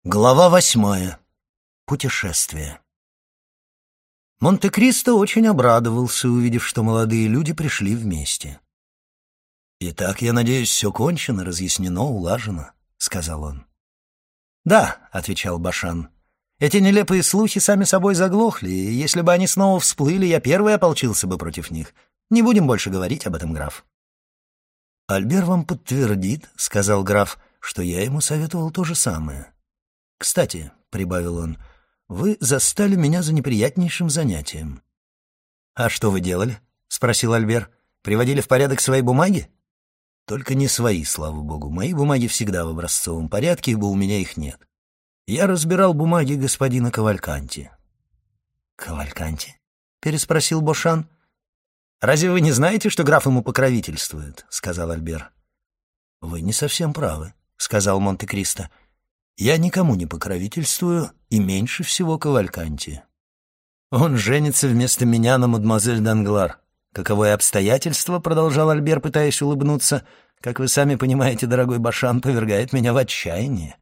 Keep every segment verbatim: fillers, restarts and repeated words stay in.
Глава восьмая. Путешествие. Монте-Кристо очень обрадовался, увидев, что молодые люди пришли вместе. «Итак, я надеюсь, все кончено, разъяснено, улажено», — сказал он. «Да», — отвечал Башан, — «эти нелепые слухи сами собой заглохли, и если бы они снова всплыли, я первый ополчился бы против них. Не будем больше говорить об этом, граф». «Альбер вам подтвердит», — сказал граф, — «что я ему советовал то же самое. Кстати», — прибавил он, — «вы застали меня за неприятнейшим занятием». «А что вы делали?» — спросил Альбер. «Приводили в порядок свои бумаги?» «Только не свои, слава богу. Мои бумаги всегда в образцовом порядке, ибо у меня их нет. Я разбирал бумаги господина Кавальканти». «Кавальканти?» — переспросил Бошан. «Разве вы не знаете, что граф ему покровительствует?» — сказал Альбер. «Вы не совсем правы», — сказал Монте-Кристо. «Я никому не покровительствую, и меньше всего Кавальканти. Он женится вместо меня на мадемуазель Данглар. Каковое обстоятельство, — продолжал Альбер, пытаясь улыбнуться, — как вы сами понимаете, дорогой Башан, повергает меня в отчаяние».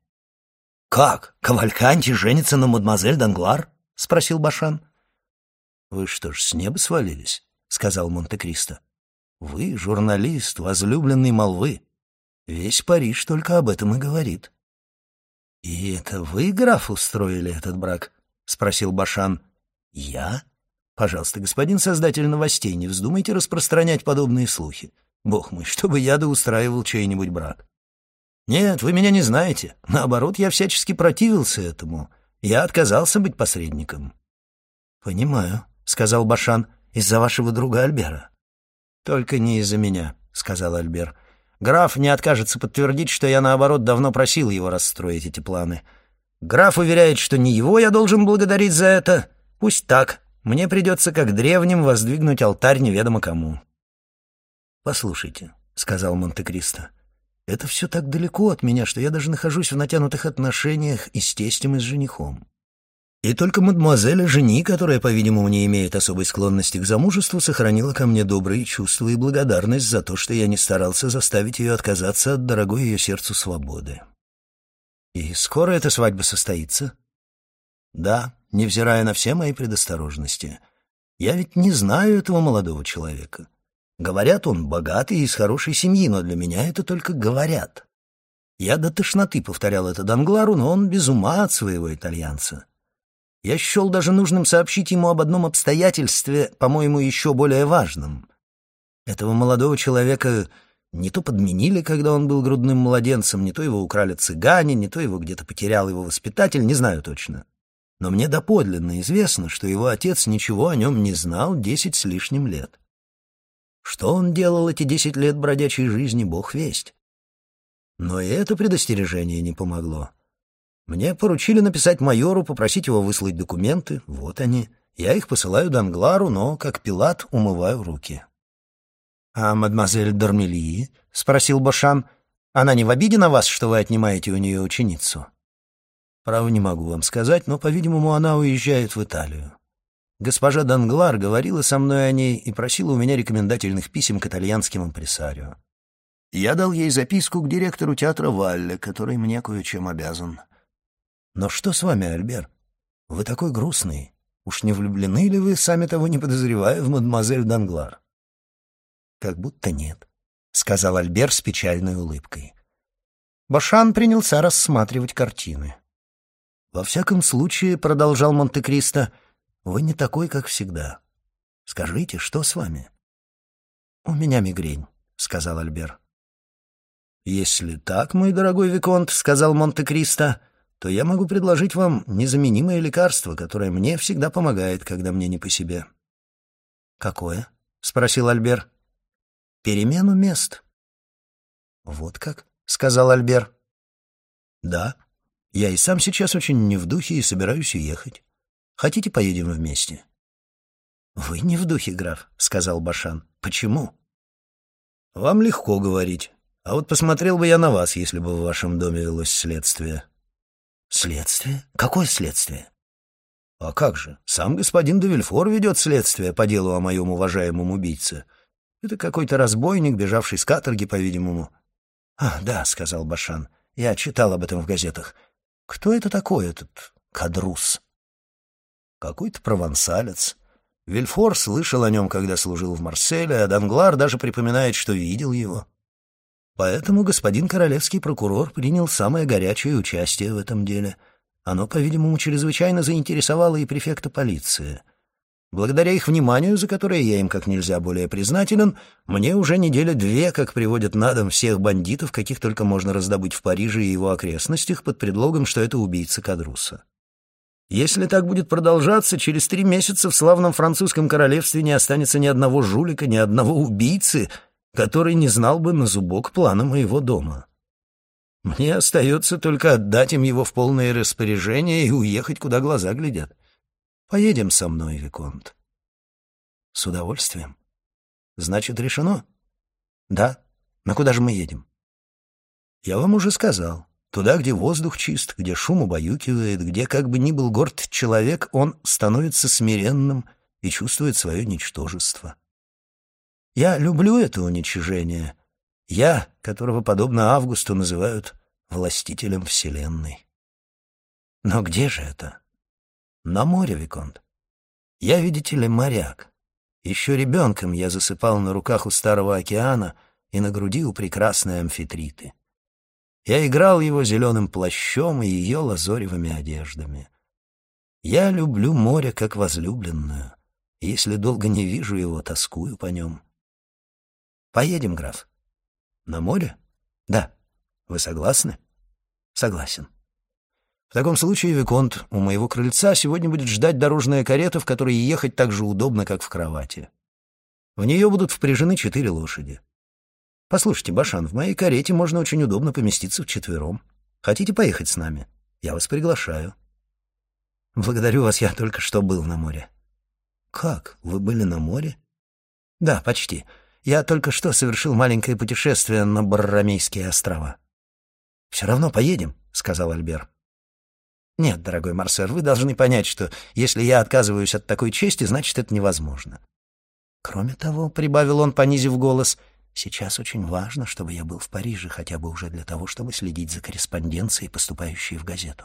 «Как? Кавальканти женится на мадемуазель Данглар?» — спросил Башан. «Вы что ж, с неба свалились?» — сказал Монте-Кристо. «Вы журналист, возлюбленный молвы. Весь Париж только об этом и говорит». «И это вы, граф, устроили этот брак?» — спросил Башан. «Я? Пожалуйста, господин создатель новостей, не вздумайте распространять подобные слухи. Бог мой, чтобы я да устраивал чей-нибудь брак». «Нет, вы меня не знаете. Наоборот, я всячески противился этому. Я отказался быть посредником». «Понимаю», — сказал Башан, — «из-за вашего друга Альбера». «Только не из-за меня», — сказал Альбер. «Граф не откажется подтвердить, что я, наоборот, давно просил его расстроить эти планы. Граф уверяет, что не его я должен благодарить за это. Пусть так. Мне придется, как древним, воздвигнуть алтарь неведомо кому». «Послушайте», — сказал Монте-Кристо, — «это все так далеко от меня, что я даже нахожусь в натянутых отношениях и с тестем, и с женихом. И только мадемуазель Жени, которая, по-видимому, не имеет особой склонности к замужеству, сохранила ко мне добрые чувства и благодарность за то, что я не старался заставить ее отказаться от дорогой ее сердцу свободы». «И скоро эта свадьба состоится?» «Да, невзирая на все мои предосторожности. Я ведь не знаю этого молодого человека. Говорят, он богатый и из хорошей семьи, но для меня это только говорят. Я до тошноты повторял это Данглару, но он без ума от своего итальянца. Я счел даже нужным сообщить ему об одном обстоятельстве, по-моему, еще более важном. Этого молодого человека не то подменили, когда он был грудным младенцем, не то его украли цыгане, не то его где-то потерял его воспитатель, не знаю точно. Но мне доподлинно известно, что его отец ничего о нем не знал десять с лишним лет. Что он делал эти десять лет бродячей жизни, бог весть. Но и это предостережение не помогло. Мне поручили написать майору, попросить его выслать документы. Вот они. Я их посылаю Данглару, но, как Пилат, умываю руки». «А мадемуазель Д'Армильи?» — спросил Бошан. «Она не в обиде на вас, что вы отнимаете у нее ученицу?» «Право не могу вам сказать, но, по-видимому, она уезжает в Италию. Госпожа Данглар говорила со мной о ней и просила у меня рекомендательных писем к итальянским импресарио. Я дал ей записку к директору театра Валле, который мне кое-чем обязан». «Но что с вами, Альбер? Вы такой грустный. Уж не влюблены ли вы, сами того не подозревая, в мадемуазель Данглар?» «Как будто нет», — сказал Альбер с печальной улыбкой. Башан принялся рассматривать картины. «Во всяком случае, — продолжал Монте-Кристо, — вы не такой, как всегда. Скажите, что с вами?» «У меня мигрень», — сказал Альбер. «Если так, мой дорогой виконт, — сказал Монте-Кристо, — то я могу предложить вам незаменимое лекарство, которое мне всегда помогает, когда мне не по себе». «Какое?» — спросил Альбер. «Перемену мест». «Вот как?» — сказал Альбер. «Да, я и сам сейчас очень не в духе и собираюсь уехать. Хотите, поедем вместе?» «Вы не в духе, граф», — сказал Башан. «Почему?» «Вам легко говорить. А вот посмотрел бы я на вас, если бы в вашем доме велось следствие». «Следствие? Какое следствие?» «А как же? Сам господин де Вильфор ведет следствие по делу о моем уважаемом убийце. Это какой-то разбойник, бежавший с каторги, по-видимому». «А, да», — сказал Башан, — «я читал об этом в газетах. Кто это такой, этот Кадрус? Какой-то провансалец. Вильфор слышал о нем, когда служил в Марселе, а Данглар даже припоминает, что видел его. Поэтому господин королевский прокурор принял самое горячее участие в этом деле. Оно, по-видимому, чрезвычайно заинтересовало и префекта полиции. Благодаря их вниманию, за которое я им как нельзя более признателен, мне уже недели две, как приводят на дом всех бандитов, каких только можно раздобыть в Париже и его окрестностях, под предлогом, что это убийца Кадруса. Если так будет продолжаться, через три месяца в славном французском королевстве не останется ни одного жулика, ни одного убийцы, который не знал бы на зубок плана моего дома. Мне остается только отдать им его в полное распоряжение и уехать, куда глаза глядят. Поедем со мной, виконт. С удовольствием. Значит, решено? Да. Но куда же мы едем? Я вам уже сказал. Туда, где воздух чист, где шум убаюкивает, где, как бы ни был горд человек, он становится смиренным и чувствует свое ничтожество. Я люблю это уничижение. Я, которого, подобно Августу, называют властителем вселенной. Но где же это? На море, виконт. Я, видите ли, моряк. Еще ребенком я засыпал на руках у Старого океана и на груди у прекрасной Амфитриты. Я играл его зеленым плащом и ее лазоревыми одеждами. Я люблю море как возлюбленную, и если долго не вижу его, тоскую по нем. Поедем, граф. На море? Да. Вы согласны? Согласен. В таком случае, виконт, у моего крыльца сегодня будет ждать дорожная карета, в которой ехать так же удобно, как в кровати. В нее будут впряжены четыре лошади. Послушайте, Башан, в моей карете можно очень удобно поместиться вчетвером. Хотите поехать с нами? Я вас приглашаю. Благодарю вас, я только что был на море. Как? Вы были на море? Да, почти. Я только что совершил маленькое путешествие на Борромейские острова. Все равно поедем, сказал Альбер. Нет, дорогой Марсер, вы должны понять, что если я отказываюсь от такой чести, значит, это невозможно. Кроме того, прибавил он, понизив голос, сейчас очень важно, чтобы я был в Париже, хотя бы уже для того, чтобы следить за корреспонденцией, поступающей в газету.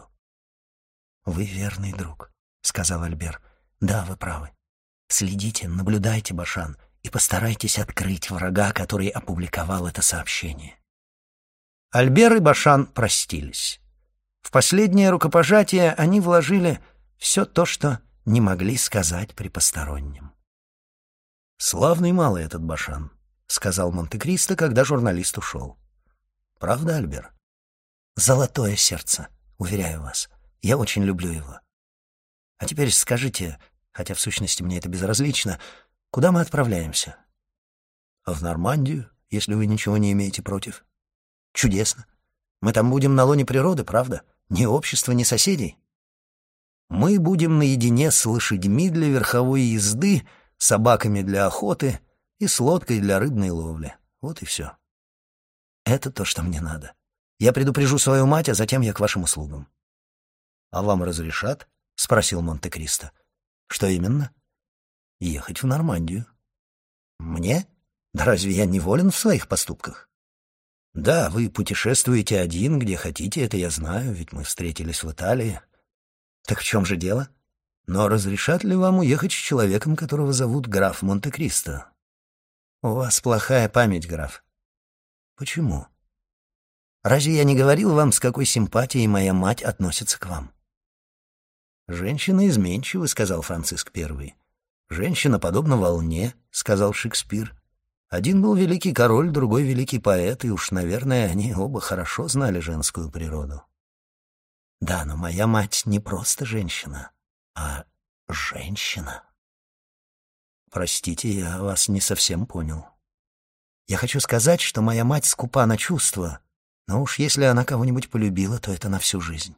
Вы верный друг, сказал Альбер. Да, вы правы. Следите, наблюдайте, Башан, и постарайтесь открыть врага, который опубликовал это сообщение. Альбер и Башан простились. В последнее рукопожатие они вложили все то, что не могли сказать при постороннем. «Славный малый этот Башан», — сказал Монте-Кристо, когда журналист ушел. «Правда, Альбер?» «Золотое сердце, уверяю вас. Я очень люблю его. А теперь скажите, хотя в сущности мне это безразлично, куда мы отправляемся?» «В Нормандию, если вы ничего не имеете против». «Чудесно. Мы там будем на лоне природы, правда? Ни общества, ни соседей?» «Мы будем наедине с лошадьми для верховой езды, собаками для охоты и с лодкой для рыбной ловли. Вот и все. Это то, что мне надо. Я предупрежу свою мать, а затем я к вашим услугам». «А вам разрешат?» — спросил Монте-Кристо. «Что именно?» «Ехать в Нормандию». «Мне? Да разве я не волен в своих поступках?» «Да, вы путешествуете один, где хотите, это я знаю, ведь мы встретились в Италии». «Так в чем же дело? Но разрешат ли вам уехать с человеком, которого зовут граф Монте-Кристо?» «У вас плохая память, граф». «Почему?» «Разве я не говорил вам, с какой симпатией моя мать относится к вам?» «Женщина изменчива», — сказал Франциск Первый. «Женщина подобна волне», — сказал Шекспир. Один был великий король, другой великий поэт, и уж, наверное, они оба хорошо знали женскую природу. Да, но моя мать не просто женщина, а женщина. Простите, я вас не совсем понял. Я хочу сказать, что моя мать скупа на чувства, но уж если она кого-нибудь полюбила, то это на всю жизнь.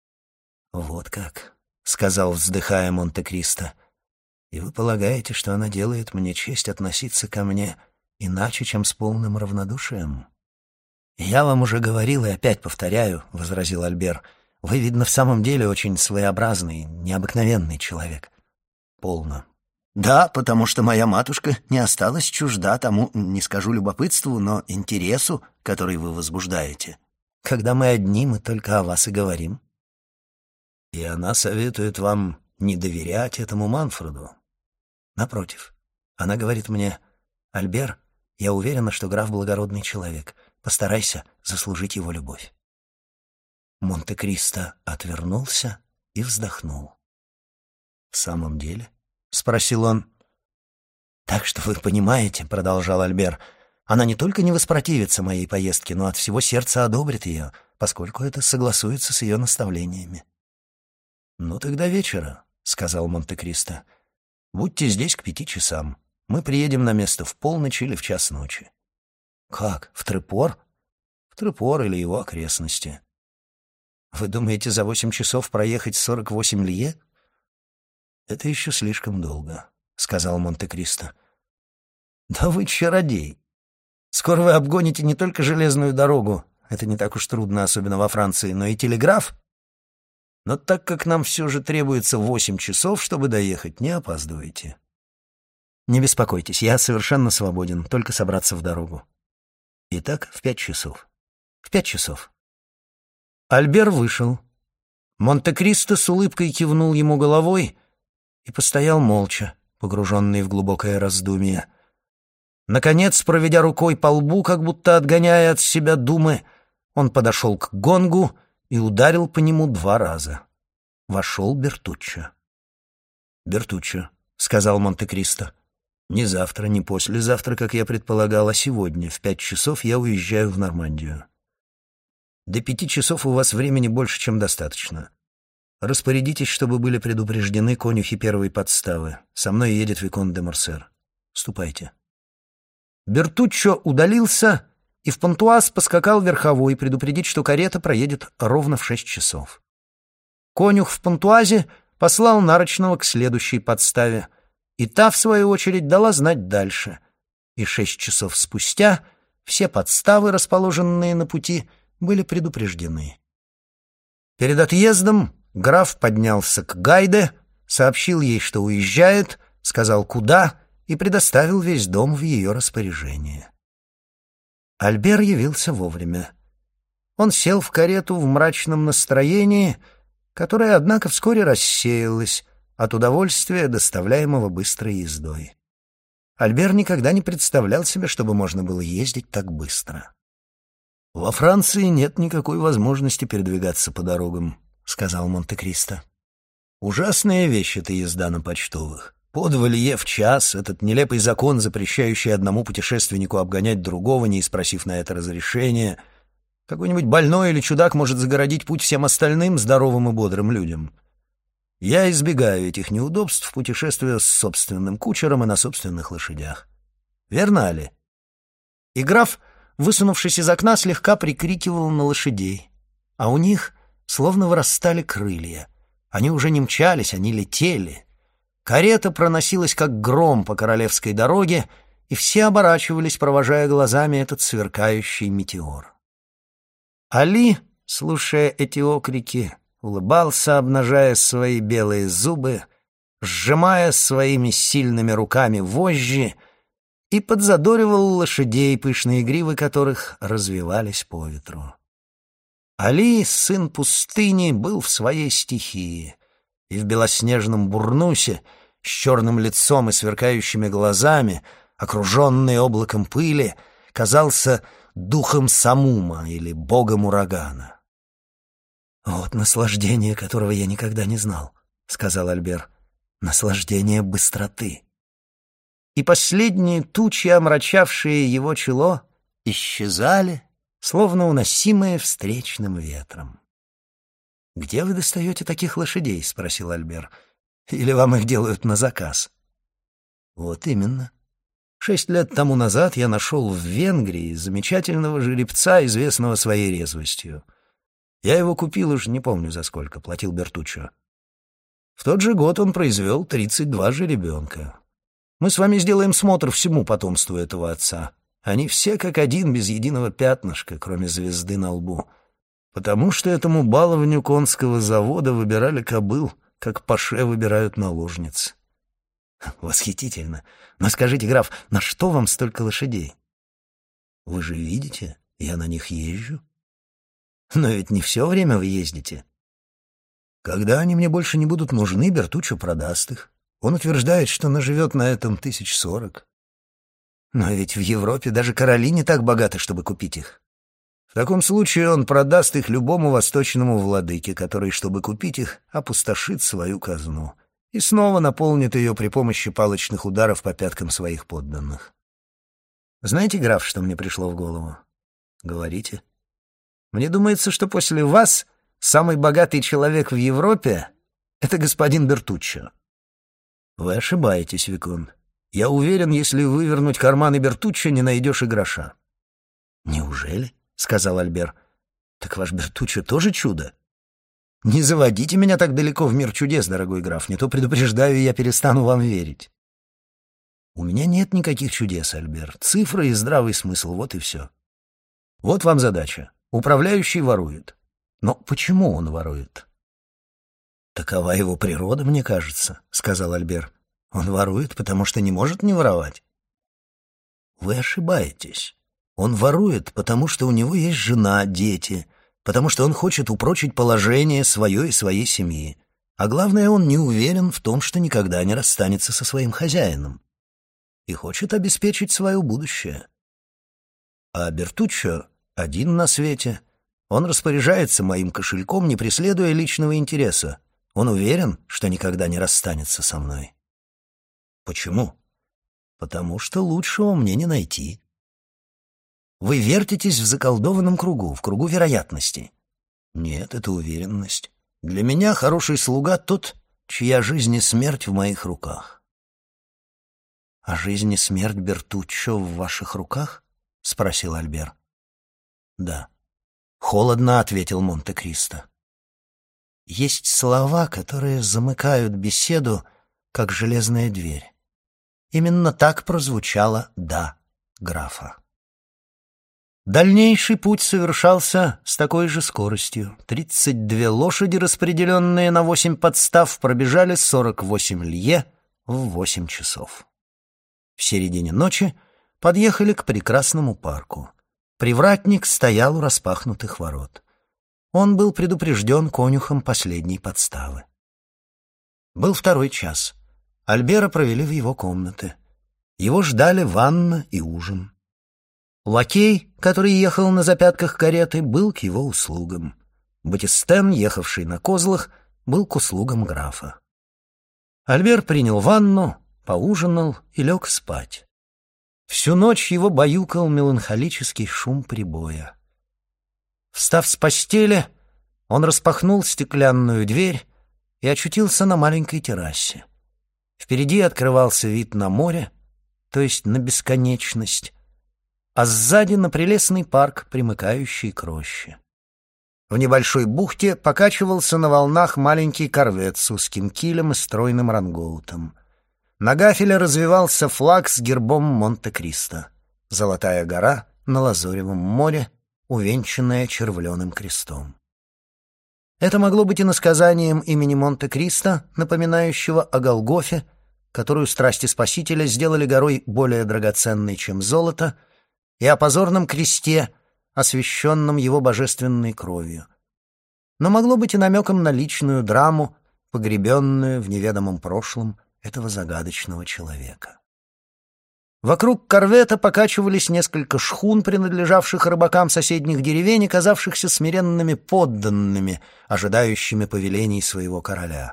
Вот как, — сказал, вздыхая Монте-Кристо. И вы полагаете, что она делает мне честь относиться ко мне иначе, чем с полным равнодушием? «Я вам уже говорил и опять повторяю», — возразил Альбер, — «вы, видно, в самом деле очень своеобразный, необыкновенный человек». «Полно». «Да, потому что моя матушка не осталась чужда тому, не скажу любопытству, но интересу, который вы возбуждаете. Когда мы одни, мы только о вас и говорим». И она советует вам не доверять этому Манфреду. Напротив, она говорит мне: «Альбер, я уверена, что граф благородный человек. Постарайся заслужить его любовь». Монте-Кристо отвернулся и вздохнул. «В самом деле?» — спросил он. «Так что вы понимаете, — продолжал Альбер, — она не только не воспротивится моей поездке, но от всего сердца одобрит ее, поскольку это согласуется с ее наставлениями». «Ну тогда вечера», — сказал Монте-Кристо. «Будьте здесь к пяти часам. Мы приедем на место в полночь или в час ночи». «Как? В Трепор?» «В Трепор или его окрестности». «Вы думаете, за восемь часов проехать сорок восемь лье?» «Это еще слишком долго», — сказал Монте-Кристо. «Да вы чародей. Скоро вы обгоните не только железную дорогу, это не так уж трудно, особенно во Франции, но и телеграф. Но так как нам все же требуется восемь часов, чтобы доехать, не опаздывайте». «Не беспокойтесь, я совершенно свободен, только собраться в дорогу». «Итак, в пять часов». «В пять часов». Альбер вышел. Монте-Кристо с улыбкой кивнул ему головой и постоял молча, погруженный в глубокое раздумье. Наконец, проведя рукой по лбу, как будто отгоняя от себя думы, он подошел к гонгу и ударил по нему два раза. Вошел Бертуччо. «Бертуччо», — сказал Монте-Кристо, — «не завтра, не послезавтра, как я предполагал, а сегодня в пять часов я уезжаю в Нормандию. До пяти часов у вас времени больше, чем достаточно. Распорядитесь, чтобы были предупреждены конюхи первой подставы. Со мной едет виконт де Морсер. Ступайте». Бертуччо удалился и в Понтуаз поскакал верховой предупредить, что карета проедет ровно в шесть часов. Конюх в Понтуазе послал нарочного к следующей подставе, и та, в свою очередь, дала знать дальше. И шесть часов спустя все подставы, расположенные на пути, были предупреждены. Перед отъездом граф поднялся к Гайде, сообщил ей, что уезжает, сказал, куда, и предоставил весь дом в ее распоряжение. Альбер явился вовремя. Он сел в карету в мрачном настроении, которое, однако, вскоре рассеялось от удовольствия, доставляемого быстрой ездой. Альбер никогда не представлял себе, чтобы можно было ездить так быстро. «Во Франции нет никакой возможности передвигаться по дорогам», — сказал Монте-Кристо. «Ужасная вещь эта езда на почтовых. По два лье в час, этот нелепый закон, запрещающий одному путешественнику обгонять другого, не спросив на это разрешения. Какой-нибудь больной или чудак может загородить путь всем остальным здоровым и бодрым людям. Я избегаю этих неудобств, путешествуя с собственным кучером и на собственных лошадях. Верно ли?» И граф, высунувшись из окна, слегка прикрикивал на лошадей. А у них словно вырастали крылья. Они уже не мчались, они летели. Карета проносилась, как гром по королевской дороге, и все оборачивались, провожая глазами этот сверкающий метеор. Али, слушая эти окрики, улыбался, обнажая свои белые зубы, сжимая своими сильными руками вожжи, и подзадоривал лошадей, пышные гривы которых развивались по ветру. Али, сын пустыни, был в своей стихии, и в белоснежном бурнусе, с черным лицом и сверкающими глазами, окруженный облаком пыли, казался духом Самума или богом урагана. «Вот наслаждение, которого я никогда не знал», — сказал Альбер. «Наслаждение быстроты». И последние тучи, омрачавшие его чело, исчезали, словно уносимые встречным ветром. «Где вы достаете таких лошадей?» — спросил Альбер. «Или вам их делают на заказ?» «Вот именно. Шесть лет тому назад я нашел в Венгрии замечательного жеребца, известного своей резвостью. Я его купил, уж не помню за сколько, платил Бертуччо. В тот же год он произвел тридцать два жеребенка. Мы с вами сделаем смотр всему потомству этого отца. Они все как один, без единого пятнышка, кроме звезды на лбу. Потому что этому баловню конского завода выбирали кобыл, как паше выбирают наложниц». «Восхитительно. Но скажите, граф, на что вам столько лошадей?» «Вы же видите, я на них езжу». «Но ведь не все время вы ездите». Когда они мне больше не будут нужны, Бертуччо продаст их. Он утверждает, что наживет на этом тысяч сорок. Но ведь в Европе даже короли не так богаты, чтобы купить их. В таком случае он продаст их любому восточному владыке, который, чтобы купить их, опустошит свою казну и снова наполнит ее при помощи палочных ударов по пяткам своих подданных. Знаете, граф, что мне пришло в голову? Говорите. Мне думается, что после вас самый богатый человек в Европе — это господин Бертуччо. Вы ошибаетесь, Викон. Я уверен, если вывернуть карманы Бертуччо, не найдешь и гроша. Неужели? — сказал Альбер. Так ваш Бертуччо тоже чудо? Не заводите меня так далеко в мир чудес, дорогой граф, не то, предупреждаю, я перестану вам верить. У меня нет никаких чудес, Альбер. Цифры и здравый смысл, вот и все. Вот вам задача. Управляющий ворует. Но почему он ворует? Такова его природа, мне кажется, — сказал Альбер. Он ворует, потому что не может не воровать. Вы ошибаетесь. Он ворует, потому что у него есть жена, дети, потому что он хочет упрочить положение свое и своей семьи. А главное, он не уверен в том, что никогда не расстанется со своим хозяином. И хочет обеспечить свое будущее. А Бертуччо один на свете. Он распоряжается моим кошельком, не преследуя личного интереса. Он уверен, что никогда не расстанется со мной. Почему? Потому что лучшего мне не найти. Вы вертитесь в заколдованном кругу, в кругу вероятностей. Нет, это уверенность. Для меня хороший слуга тот, чья жизнь и смерть в моих руках. А жизнь и смерть Бертуччо в ваших руках? — спросил Альбер. Да. Холодно ответил Монте-Кристо. Есть слова, которые замыкают беседу, как железная дверь. Именно так прозвучало «да» графа. Дальнейший путь совершался с такой же скоростью. Тридцать две лошади, распределенные на восемь подстав, пробежали сорок восемь лье в восемь часов. В середине ночи подъехали к прекрасному парку. Привратник стоял у распахнутых ворот. Он был предупрежден конюхом последней подставы. Был второй час. Альбера провели в его комнаты. Его ждали ванна и ужин. Лакей, который ехал на запятках кареты, был к его услугам. Батистен, ехавший на козлах, был к услугам графа. Альбер принял ванну, поужинал и лег спать. Всю ночь его баюкал меланхолический шум прибоя. Встав с постели, он распахнул стеклянную дверь и очутился на маленькой террасе. Впереди открывался вид на море, то есть на бесконечность, а сзади на прелестный парк, примыкающий к роще. В небольшой бухте покачивался на волнах маленький корвет с узким килем и стройным рангоутом. На гафеле развевался флаг с гербом Монте-Кристо. Золотая гора на лазуревом море, увенчанная червленым крестом. Это могло быть иносказанием имени Монте-Кристо, напоминающего о Голгофе, которую страсти Спасителя сделали горой более драгоценной, чем золото, и о позорном кресте, освященном его божественной кровью. Но могло быть и намеком на личную драму, погребенную в неведомом прошлом этого загадочного человека. Вокруг корвета покачивались несколько шхун, принадлежавших рыбакам соседних деревень и казавшихся смиренными подданными, ожидающими повелений своего короля.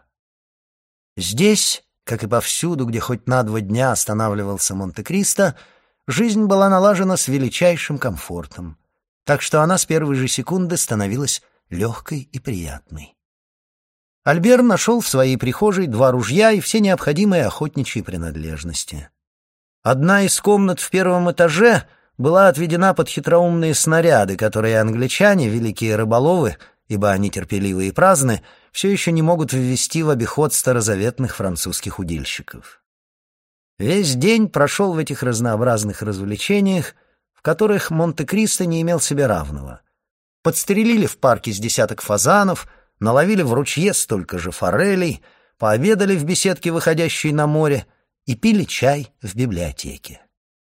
Здесь, как и повсюду, где хоть на два дня останавливался Монте-Кристо, жизнь была налажена с величайшим комфортом, так что она с первой же секунды становилась легкой и приятной. Альбер нашел в своей прихожей два ружья и все необходимые охотничьи принадлежности. Одна из комнат в первом этаже была отведена под хитроумные снаряды, которые англичане, великие рыболовы, ибо они терпеливы и праздны, все еще не могут ввести в обиход старозаветных французских удильщиков. Весь день прошел в этих разнообразных развлечениях, в которых Монте-Кристо не имел себе равного. Подстрелили в парке с десяток фазанов, наловили в ручье столько же форелей, пообедали в беседке, выходящей на море, и пили чай в библиотеке.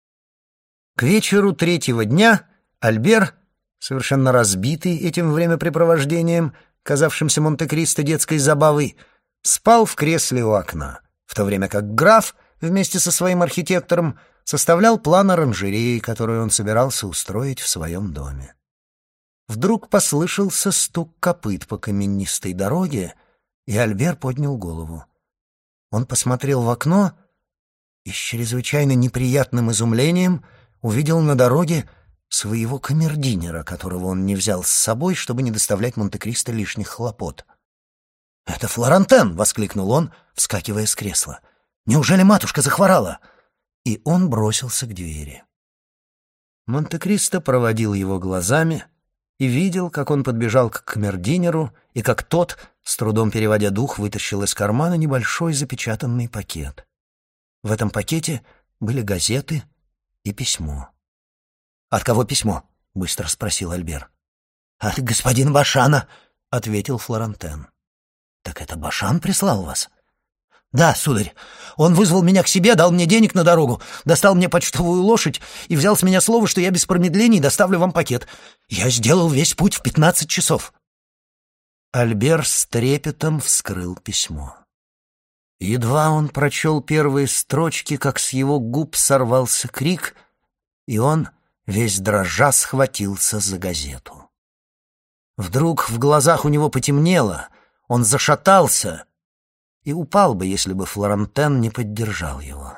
К вечеру третьего дня Альбер, совершенно разбитый этим времяпрепровождением, казавшимся Монте-Кристо детской забавой, спал в кресле у окна, в то время как граф вместе со своим архитектором составлял план оранжереи, которую он собирался устроить в своем доме. Вдруг послышался стук копыт по каменистой дороге, и Альбер поднял голову. Он посмотрел в окно и с чрезвычайно неприятным изумлением увидел на дороге своего камердинера, которого он не взял с собой, чтобы не доставлять Монте-Кристо лишних хлопот. «Это Флорантен!» — воскликнул он, вскакивая с кресла. «Неужели матушка захворала?» И он бросился к двери. Монте-Кристо проводил его глазами и видел, как он подбежал к камердинеру и как тот, с трудом переводя дух, вытащил из кармана небольшой запечатанный пакет. В этом пакете были газеты и письмо. «От кого письмо?» — быстро спросил Альбер. «От господина Башана», — ответил Флорантен. «Так это Башан прислал вас?» «Да, сударь. Он вызвал меня к себе, дал мне денег на дорогу, достал мне почтовую лошадь и взял с меня слово, что я без промедлений доставлю вам пакет. Я сделал весь путь в пятнадцать часов». Альбер с трепетом вскрыл письмо. Едва он прочел первые строчки, как с его губ сорвался крик, и он, весь дрожа, схватился за газету. Вдруг в глазах у него потемнело, он зашатался и упал бы, если бы Флорантен не поддержал его.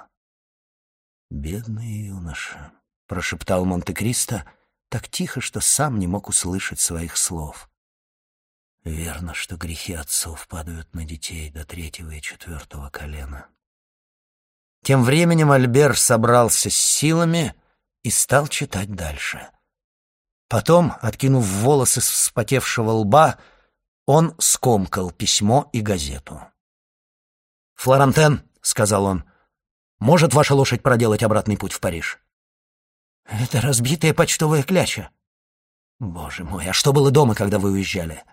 «Бедный юноша», — прошептал Монте-Кристо так тихо, что сам не мог услышать своих слов. «Верно, что грехи отцов падают на детей до третьего и четвертого колена». Тем временем Альбер собрался с силами и стал читать дальше. Потом, откинув волосы с вспотевшего лба, он скомкал письмо и газету. «Флорантен», — сказал он, — «может ваша лошадь проделать обратный путь в Париж?» «Это разбитая почтовая кляча». «Боже мой, а что было дома, когда вы уезжали?»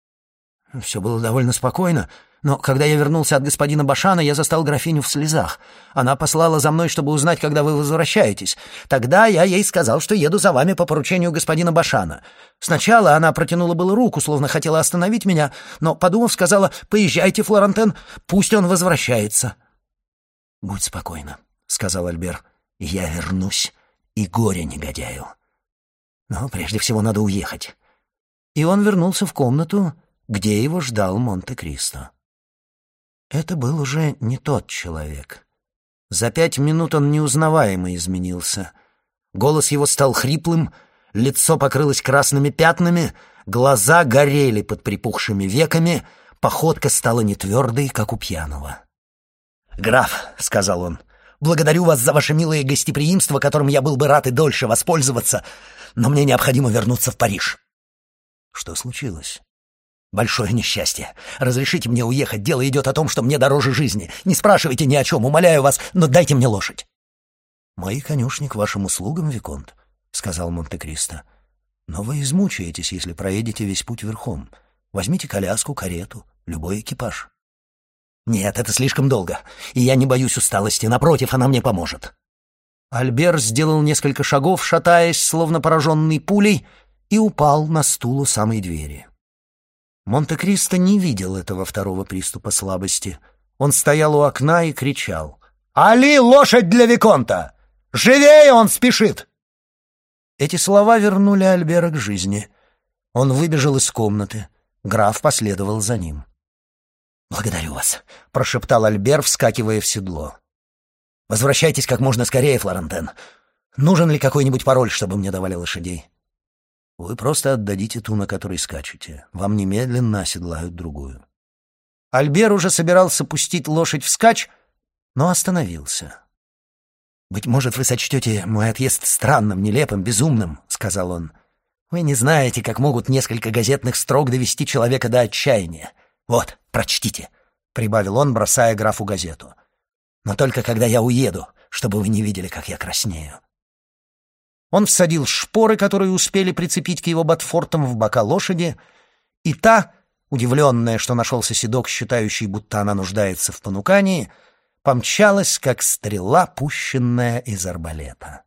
«Все было довольно спокойно, но когда я вернулся от господина Башана, я застал графиню в слезах. Она послала за мной, чтобы узнать, когда вы возвращаетесь. Тогда я ей сказал, что еду за вами по поручению господина Башана. Сначала она протянула было руку, словно хотела остановить меня, но, подумав, сказала: «Поезжайте, Флорантен, пусть он возвращается». «Будь спокойна», — сказал Альбер, — «я вернусь, и горе негодяю. Но прежде всего надо уехать». И он вернулся в комнату, где его ждал Монте-Кристо. Это был уже не тот человек. За пять минут он неузнаваемо изменился. Голос его стал хриплым, лицо покрылось красными пятнами, глаза горели под припухшими веками, походка стала нетвердой, как у пьяного. «Граф», — сказал он, — «благодарю вас за ваше милое гостеприимство, которым я был бы рад и дольше воспользоваться, но мне необходимо вернуться в Париж». «Что случилось?» «Большое несчастье. Разрешите мне уехать. Дело идет о том, что мне дороже жизни. Не спрашивайте ни о чем, умоляю вас, но дайте мне лошадь». «Мои конюшни к вашим услугам, виконт», — сказал Монте-Кристо. «Но вы измучаетесь, если проедете весь путь верхом. Возьмите коляску, карету, любой экипаж». «Нет, это слишком долго, и я не боюсь усталости. Напротив, она мне поможет». Альбер сделал несколько шагов, шатаясь, словно пораженный пулей, и упал на стул у самой двери. Монте-Кристо не видел этого второго приступа слабости. Он стоял у окна и кричал: «Али, лошадь для виконта! Живее, он спешит!» Эти слова вернули Альбера к жизни. Он выбежал из комнаты. Граф последовал за ним. «Благодарю вас», — прошептал Альбер, вскакивая в седло. «Возвращайтесь как можно скорее, Флорантен. Нужен ли какой-нибудь пароль, чтобы мне давали лошадей?» «Вы просто отдадите ту, на которой скачете. Вам немедленно оседлают другую». Альбер уже собирался пустить лошадь вскачь, но остановился. «Быть может, вы сочтете мой отъезд странным, нелепым, безумным», — сказал он. «Вы не знаете, как могут несколько газетных строк довести человека до отчаяния. Вот, прочтите», — прибавил он, бросая графу газету. «Но только когда я уеду, чтобы вы не видели, как я краснею». Он всадил шпоры, которые успели прицепить к его ботфортам, в бока лошади, и та, удивленная, что нашелся седок, считающий, будто она нуждается в понукании, помчалась, как стрела, пущенная из арбалета.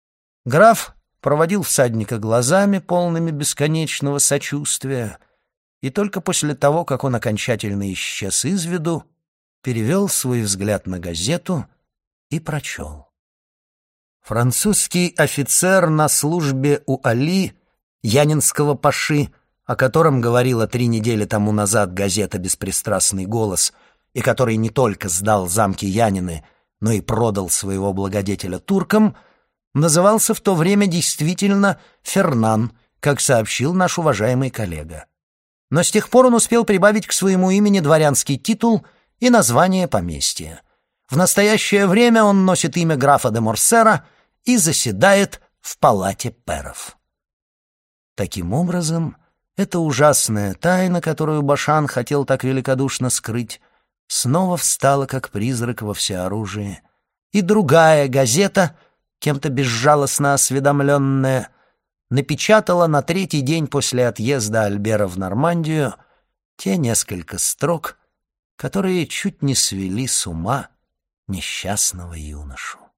Граф проводил всадника глазами, полными бесконечного сочувствия, и только после того, как он окончательно исчез из виду, перевел свой взгляд на газету и прочел. Французский офицер на службе у Али, янинского паши, о котором говорила три недели тому назад газета «Беспристрастный голос», и который не только сдал замки Янины, но и продал своего благодетеля туркам, назывался в то время действительно Фернан, как сообщил наш уважаемый коллега. Но с тех пор он успел прибавить к своему имени дворянский титул и название поместья. В настоящее время он носит имя графа де Морсера и заседает в палате пэров. Таким образом, эта ужасная тайна, которую Башан хотел так великодушно скрыть, снова встала как призрак во всеоружии, и другая газета, кем-то безжалостно осведомленная, напечатала на третий день после отъезда Альбера в Нормандию те несколько строк, которые чуть не свели с ума несчастного юношу.